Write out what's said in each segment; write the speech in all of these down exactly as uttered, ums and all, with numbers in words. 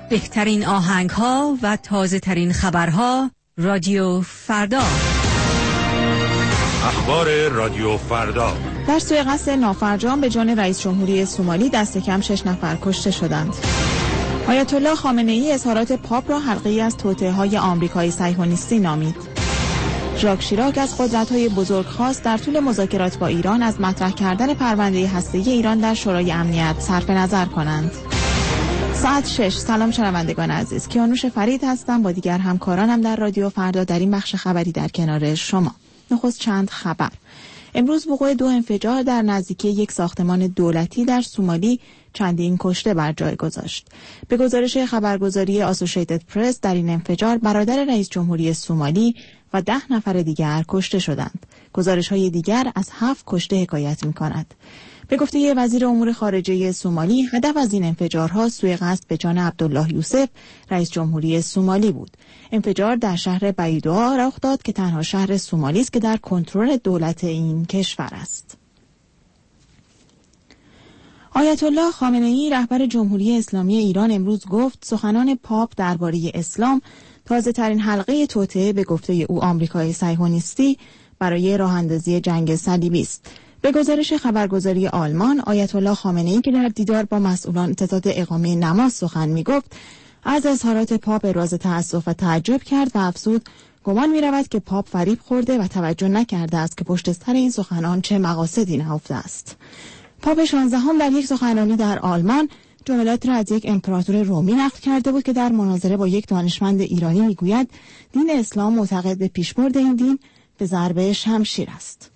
بهترین آهنگ ها و تازه ترین خبرها. رادیو فردا. اخبار رادیو فردا. در سوی قصد نافرجام به جان رئیس جمهوری سومالی دست کم شش نفر کشته شدند. آیت الله خامنه ای اظهارات پاپ را حلقه‌ای از توطئه‌های آمریکایی صهیونیستی نامید. ژاک شیراک از قدرت‌های بزرگ خواست در طول مذاکرات با ایران از مطرح کردن پرونده هسته‌ای ایران در شورای امنیت صرف نظر کنند. ساعت شش. سلام شنوندگان عزیز، کیانوش فرید هستم با دیگر همکارانم در رادیو فردا در این بخش خبری در کنار شما. نخست چند خبر. امروز وقوع دو انفجار در نزدیکی یک ساختمان دولتی در سومالی چندین کشته بر جای گذاشت. به گزارش خبرگزاری آسوشیتد پرس در این انفجار برادر رئیس جمهوری سومالی و ده نفر دیگر کشته شدند. گزارش‌های دیگر از هفت کشته حکایت می‌کند. به گفته وزیر امور خارجه سومالی، هدف از این انفجارها سوء قصد به جان عبدالله یوسف رئیس جمهوری سومالی بود. انفجار در شهر بایدوآ رخ داد که تنها شهر سومالی است که در کنترل دولت این کشور است. آیت الله خامنه ای رهبر جمهوری اسلامی ایران امروز گفت سخنان پاپ درباره اسلام تازه ترین حلقه توطئه به گفته او آمریکای صهیونیستی برای راه اندازی جنگ صلیبی است. به گزارش خبرگزاری آلمان، آیت الله خامنه ای که در دیدار با مسئولان اتحاد اقامه نماز سخن می‌گفت، از اظهارات پاپ ابراز تأسف و تعجب کرد و افزود گمان می‌رود که پاپ فریب خورده و توجه نکرده است که پشت سر این سخنان چه مقاصدی نهفته است. پاپ شانزدهم در یک سخنرانی در آلمان جملات را از یک امپراتور رومی نقل کرده بود که در مناظره با یک دانشمند ایرانی میگوید دین اسلام معتقد به پیشبرد این دین به ضربه شمشیر است.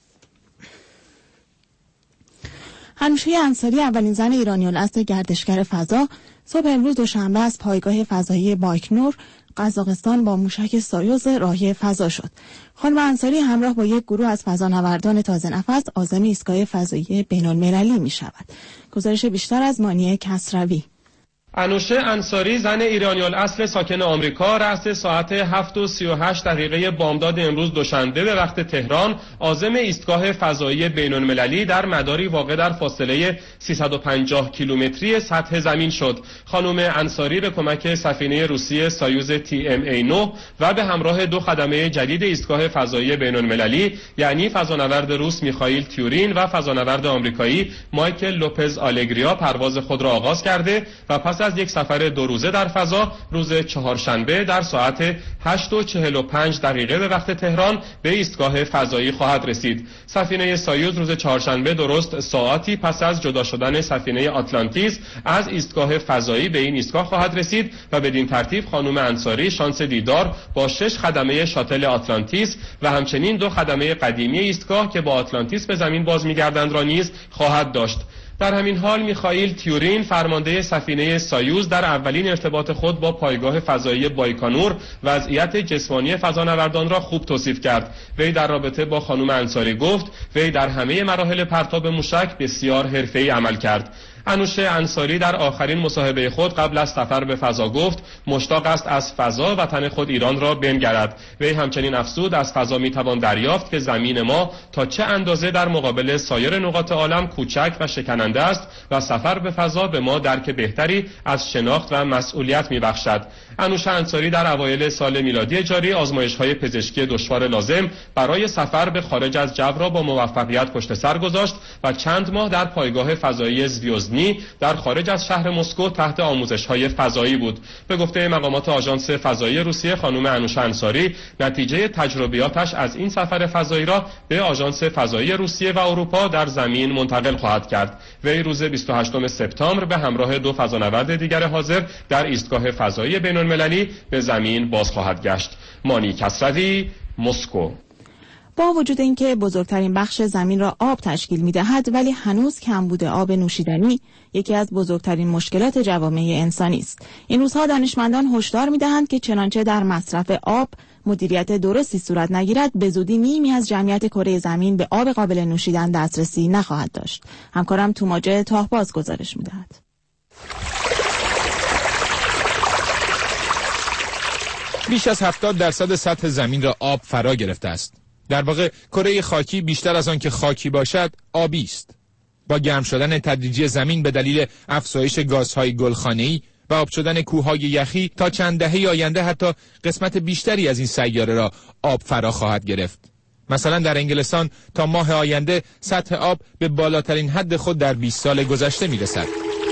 هنوشه انصاری اولین زن ایرانی الاصل گردشگر فضا صبح امروز دوشنبه از پایگاه فضایی بایکنور قزاقستان با موشک سایوز راهی فضا شد. خانم انصاری همراه با یک گروه از فضانوردان تازه نفس عازم ایستگاه فضایی بین‌المللی می شود. گزارش بیشتر از مانی کسروی. انوشه انصاری زن ایرانی الاصل ساکن آمریکا رأس ساعت هفت و سی و هشت دقیقه بامداد امروز دوشنبه به وقت تهران عازم ایستگاه فضایی بین‌المللی در مداری واقع در فاصله سیصد و پنجاه کیلومتری سطح زمین شد. خانم انصاری به کمک سفینه روسی سایوز تی ام ای نه و به همراه دو خدمه جدید ایستگاه فضایی بین‌المللی یعنی فضانورد روس میخائیل تیورین و فضانورد آمریکایی مایکل لوپز آلگریا پرواز خود را آغاز کرده و پس از یک سفر دو روزه در فضا روز چهارشنبه در ساعت هشت و چهل و پنج دقیقه به وقت تهران به ایستگاه فضایی خواهد رسید. سفینه سایوز روز چهارشنبه درست ساعتی پس از جدا شدن سفینه آتلانتیس از ایستگاه فضایی به این ایستگاه خواهد رسید و بدین ترتیب خانم انصاری شانس دیدار با شش خدمه شاتل آتلانتیس و همچنین دو خدمه قدیمی ایستگاه که با آتلانتیس به زمین باز می‌گردند را نیز خواهد داشت. در همین حال میخائیل تیورین فرمانده سفینه سایوز در اولین ارتباط خود با پایگاه فضایی بایکانور وضعیت جسمانی فضانوردان را خوب توصیف کرد. وی در رابطه با خانم انصاری گفت وی در همه مراحل پرتاب موشک بسیار حرفه‌ای عمل کرد. انوشه انصاری در آخرین مصاحبه خود قبل از سفر به فضا گفت مشتاق است از فضا وطن خود ایران را بنگرد. وی همچنین افزود از فضا میتوان دریافت که زمین ما تا چه اندازه در مقابل سایر نقاط عالم کوچک و شکننده است و سفر به فضا به ما درک بهتری از شناخت و مسئولیت میبخشد. انوشه انصاری در اوایل سال میلادی جاری آزمایش‌های پزشکی دشوار لازم برای سفر به خارج از جو را با موفقیت پشت سر گذاشت و چند ماه در پایگاه فضایی زویوزنی در خارج از شهر مسکو تحت آموزش‌های فضایی بود. به گفته مقامات آژانس فضایی روسیه خانم انوشه انصاری نتیجه تجربیاتش از این سفر فضایی را به آژانس فضایی روسیه و اروپا در زمین منتقل خواهد کرد. وی روز بیست و هشتم سپتامبر به همراه دو فضانورد دیگر حاضر در ایستگاه فضایی بین‌المللی به زمین باز خواهد گشت. مانی کسروی، مسکو. با وجود اینکه بزرگترین بخش زمین را آب تشکیل می‌دهد ولی هنوز کمبود آب نوشیدنی یکی از بزرگترین مشکلات جوامع انسانی است. این روزها دانشمندان هشدار می‌دهند که چنانچه در مصرف آب مدیریت درستی صورت نگیرد به زودی نیمی از جمعیت کره زمین به آب قابل نوشیدن دسترسی نخواهد داشت. همکارم توماجه تاهباز گزارش می‌دهد. بیش از هفتاد درصد سطح زمین را آب فرا گرفته است. در واقع کره خاکی بیشتر از آن که خاکی باشد آبی است. با گرم شدن تدریجی زمین به دلیل افزایش گازهای گلخانه‌ای و آب شدن کوههای یخی تا چند دهه آینده حتی قسمت بیشتری از این سیاره را آب فرا خواهد گرفت. مثلا در انگلستان تا ماه آینده سطح آب به بالاترین حد خود در بیست سال گذشته میرسد.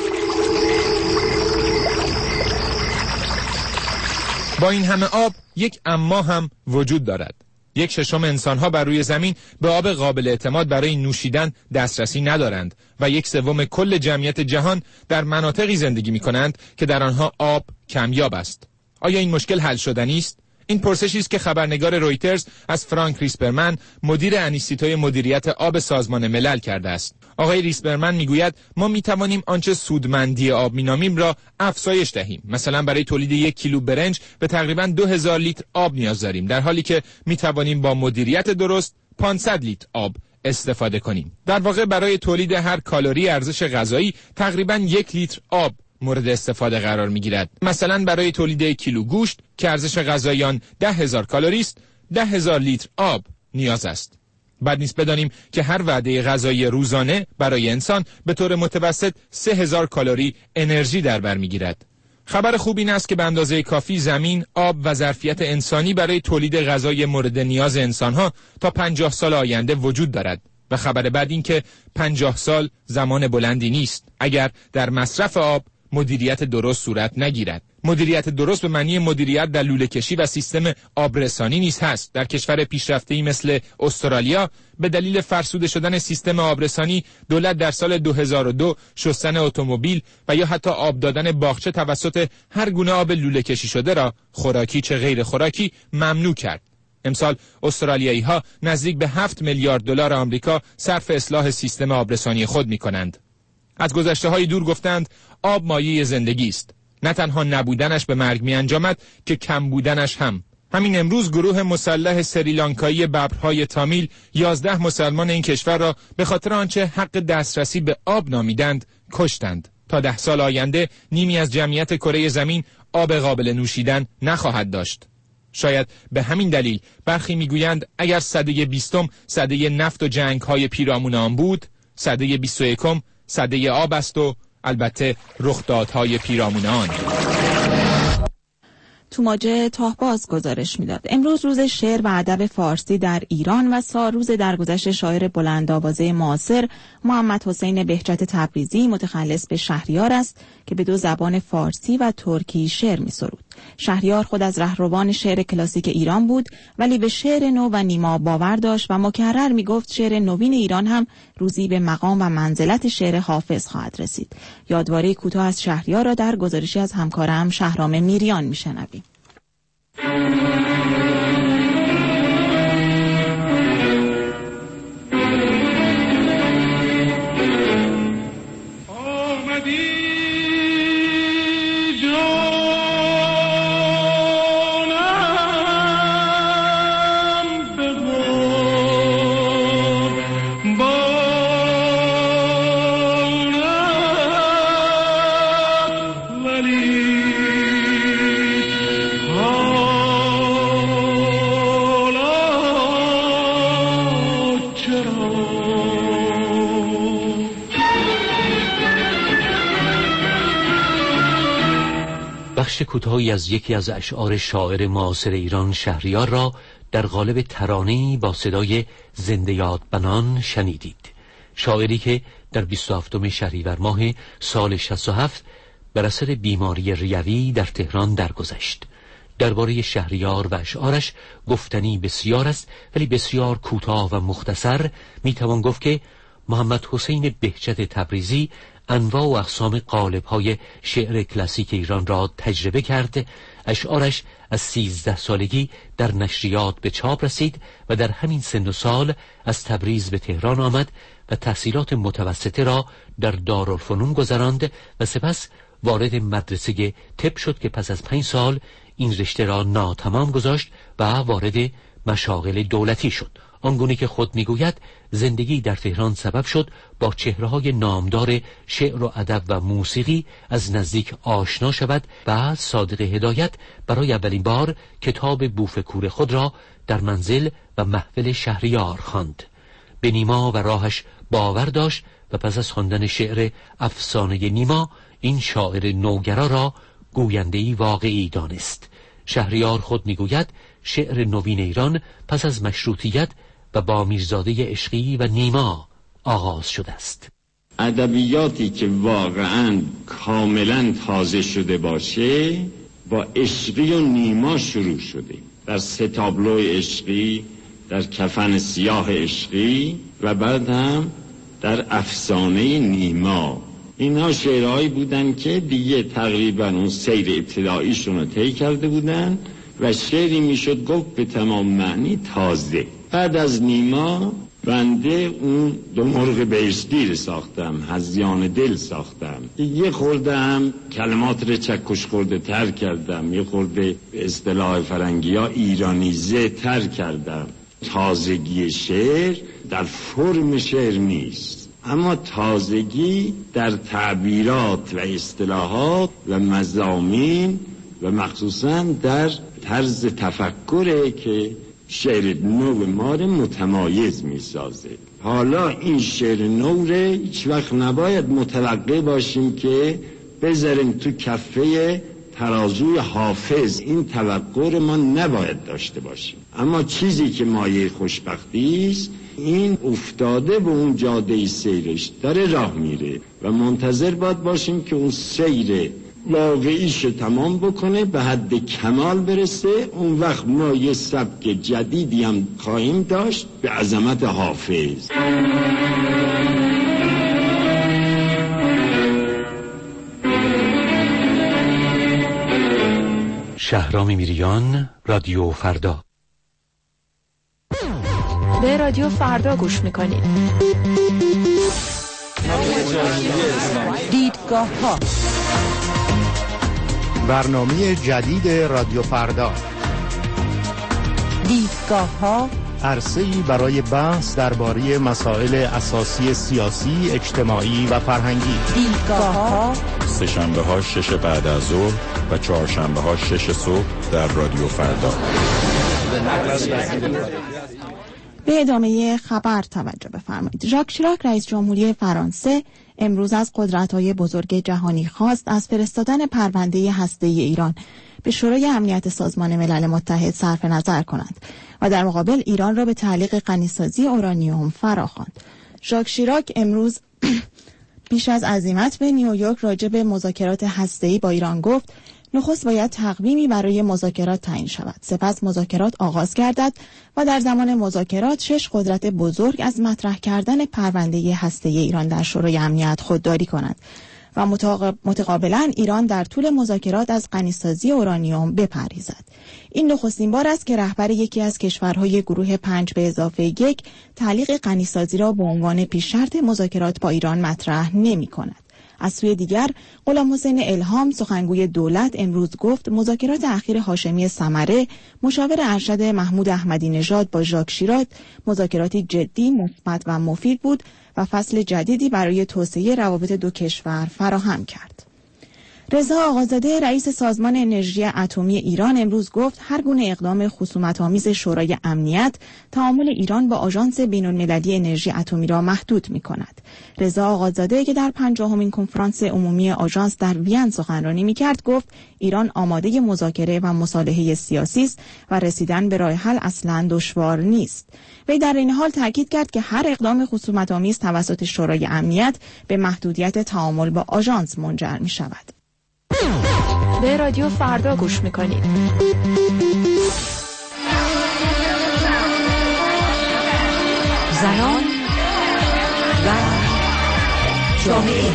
با این همه آب یک اما هم وجود دارد. یک ششم انسان‌ها بر روی زمین به آب قابل اعتماد برای نوشیدن دسترسی ندارند و یک سوم کل جمعیت جهان در مناطقی زندگی می‌کنند که در آنها آب کمیاب است. آیا این مشکل حل شدنی است؟ این پرسشی است که خبرنگار رویترز از فرانک ریسپرمن، مدیر انیستیتوی مدیریت آب سازمان ملل کرده است. آقای ریسپرمن میگوید ما میتوانیم آنچه سودمندی آب مینامیم را افزایش دهیم. مثلا برای تولید یک کیلو برنج به تقریباً دو هزار لیتر آب نیاز داریم، در حالی که میتوانیم با مدیریت درست پانصد لیتر آب استفاده کنیم. در واقع برای تولید هر کالری ارزش غذایی تقریباً یک لیتر آب مورد استفاده قرار میگیرد. مثلا برای تولید یک کیلو گوشت که ارزش غذایی آن ده هزار کالری است، ده هزار لیتر آب نیاز است. بد نیست بدانیم که هر وعده غذایی روزانه برای انسان به طور متوسط سه هزار کالری انرژی در بر میگیرد. خبر خوب این است که به اندازه کافی زمین، آب و ظرفیت انسانی برای تولید غذای مورد نیاز انسانها تا پنجاه سال آینده وجود دارد. و خبر بعد این که پنجاه سال زمان بلندی نیست اگر در مصرف آب مدیریت درست صورت نگیرد. مدیریت درست به معنی مدیریت در لوله کشی و سیستم آبرسانی نیز هست. در کشور پیشرفته‌ای مثل استرالیا به دلیل فرسوده شدن سیستم آبرسانی، دولت در سال دو هزار و دو شستن اتومبیل و یا حتی آب دادن باغچه توسط هر گونه آب لوله کشی شده را خوراکی چه غیر خوراکی ممنوع کرد. امسال استرالیایی ها نزدیک به هفت میلیارد دلار آمریکا صرف اصلاح سیستم آبرسانی خود می کنند. از گذشته های دور گفتند آب مایه زندگی است. نه تنها نبودنش به مرگ می انجامد که کم بودنش هم. همین امروز گروه مسلح سریلانکایی ببرهای تامیل یازده مسلمان این کشور را به خاطر آنچه حق دسترسی به آب نامیدند کشتند. تا ده سال آینده نیمی از جمعیت کره زمین آب قابل نوشیدن نخواهد داشت. شاید به همین دلیل برخی میگویند اگر سده بیستم سده نفت و جنگ‌های پیرامون آن بود، سده بیست و یکم سده آب است و البته رخدادهای پیرامون آن. توماجه تاهباز گزارش میداد. امروز روز شعر و ادب فارسی در ایران و سال روز درگذشت شاعر بلندآوازه معاصر محمد حسین بهجت تبریزی متخلص به شهریار است که به دو زبان فارسی و ترکی شعر می‌سرود. شهریار خود از رهروان شعر کلاسیک ایران بود، ولی به شعر نو و نیما باور داشت و مکرر میگفت شعر نوین ایران هم روزی به مقام و منزلت شعر حافظ خواهد رسید. یادواره کوتاه از شهریار را در گزارشی از همکارم شهرام میریان میشنویم. بخش کوتاهی از یکی از اشعار شاعر معاصر ایران شهریار را در قالب ترانه‌ای با صدای زنده یاد بنان شنیدید. شاعری که در بیست و هفتم شهریور ماه سال شصت و هفت بر اثر بیماری ریوی در تهران درگذشت. درباره شهریار و اشعارش گفتنی بسیار است، ولی بسیار کوتاه و مختصر میتوان گفت که محمد حسین بهجت تبریزی انواع و اقسام قالب‌های شعر کلاسیک ایران را تجربه کرد. اشعارش از سیزده سالگی در نشریات به چاپ رسید و در همین سن و سال از تبریز به تهران آمد و تحصیلات متوسطه را در دارالفنون گذراند و سپس وارد مدرسه طب شد که پس از پنج سال این رشته را ناتمام گذاشت و وارد مشاغل دولتی شد. آنگونه که خود میگوید زندگی در تهران سبب شد با چهره‌های نامدار شعر و ادب و موسیقی از نزدیک آشنا شود و صادق هدایت برای اولین بار کتاب بوفکور خود را در منزل و محفل شهریار خواند. به نیما و راهش باور داشت و پس از خواندن شعر افسانه نیما این شاعر نوگرا را گوینده‌ای واقعی دانست. شهریار خود میگوید شعر نوین ایران پس از مشروطیت و با میرزاده عشقی و نیما آغاز شده است. ادبیاتی که واقعاً کاملاً تازه شده باشه با عشقی و نیما شروع شده، در سه تابلو عشقی، در کفن سیاه عشقی و بعد هم در افسانه نیما. اینها شعرهایی بودن که دیگه تقریبا اون سیر ابتداییشون رو طی کرده بودن و شعری میشد گفت به تمام معنی تازه. بعد از نیما بنده اون دو مرغ بهشتی ساختم، هذیان دل ساختم، یه خورده هم کلمات رو چکش خورده تر کردم، یه خورده به اصطلاح فرنگی ها ایرانیزه تر کردم. تازگی شعر در فرم شعر نیست، اما تازگی در تعبیرات و اصطلاحات و مضامین و مخصوصا در طرز تفکره که شعر نو ما رو متمایز می سازه. حالا این شعر نو رو هیچ وقت نباید متوقع باشیم که بذاریم تو کفه ترازوی حافظ. این توقع ما نباید داشته باشیم، اما چیزی که مایه خوشبختی است این افتاده به اون جاده سیرش داره راه میره و منتظر باید باشیم که اون سیر واقعیش تمام بکنه، به حد کمال برسه. اون وقت ما یه سبک جدیدی هم خواهیم داشت به عظمت حافظ. شهرام میریان، رادیو فردا. به رادیو فردا گوش میکنید. دیدگاه ها، برنامه جدید رادیو فردا. دیدگاه ها، عرصه‌ای برای بحث درباره مسائل اساسی سیاسی، اجتماعی و فرهنگی. دیدگاه ها، سه شنبه ها شش بعد از ظهر و چهار شنبه ها شش صبح در رادیو فردا. به ادامه خبر توجه بفرمایید. ژاک شیراک رئیس جمهوری فرانسه امروز از قدرت‌های بزرگ جهانی خواست از فرستادن پرونده هسته‌ای ایران به شورای امنیت سازمان ملل متحد صرف نظر کنند و در مقابل ایران را به تعلیق غنیسازی اورانیوم فراخواند. ژاک شیراک امروز پیش از عزیمت به نیویورک راجع به مذاکرات هسته‌ای با ایران گفت نخست باید تقویمی برای مذاکرات تعیین شود، سپس مذاکرات آغاز گردد و در زمان مذاکرات شش قدرت بزرگ از مطرح کردن پرونده هسته‌ای ایران در شورای امنیت خودداری کنند و متقابلا ایران در طول مذاکرات از غنیسازی اورانیوم بپرهیزد. این نخستین بار است که رهبر یکی از کشورهای گروه پنج به اضافه یک تعلیق غنیسازی را به عنوان پیش شرط مذاکرات با ایران مطرح نمی کند. از سوی دیگر غلام حسین الهام سخنگوی دولت امروز گفت مذاکرات اخیر هاشمی ثمره مشاور ارشد محمود احمدی نژاد با ژاک شیراک مذاکراتی جدی، مثبت و مفید بود و فصل جدیدی برای توسعه روابط دو کشور فراهم کرد. رضا آقازاده رئیس سازمان انرژی اتمی ایران امروز گفت هر گونه اقدام خصومت‌آمیز شورای امنیت تعامل ایران با آژانس بین‌المللی انرژی اتمی را محدود می‌کند. رضا آقازاده که در پنجاهمین کنفرانس عمومی آژانس در وین سخنرانی می‌کرد گفت ایران آماده مذاکره و مصالحه سیاسی است و رسیدن به راه حل اصلاً دشوار نیست. وی در این حال تاکید کرد که هر اقدام خصومت‌آمیز توسط شورای امنیت به محدودیت تعامل با آژانس منجر می‌شود. به رادیو فردا گوش میکنید. زنان و جامعه.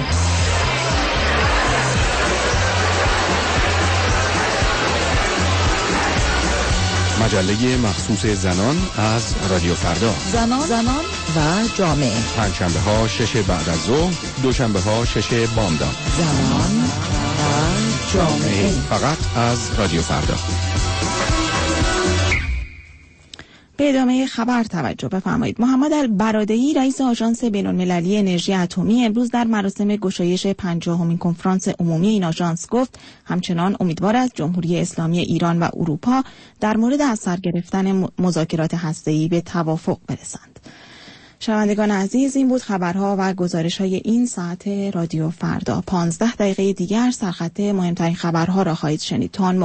مجله مخصوص زنان از رادیو فردا. زنان زنان و جامعه. پنجشنبه ها شش بعد از ظهر، دوشنبه ها شش بامداد. زنان و جامعه. فقط از رادیو فردا. به ادامه خبر توجه بفرمایید. محمد البرادعی رئیس آژانس بین‌المللی انرژی اتمی امروز در مراسم گشایش پنجاهمین کنفرانس عمومی این آژانس گفت همچنان امیدوار است جمهوری اسلامی ایران و اروپا در مورد از سر گرفتن مذاکرات هسته‌ای به توافق برسند. شنوندگان عزیز، این بود خبرها و گزارش‌های این ساعت رادیو فردا. پانزده دقیقه دیگر سرخط مهمترین خبرها را خواهید شنید. تا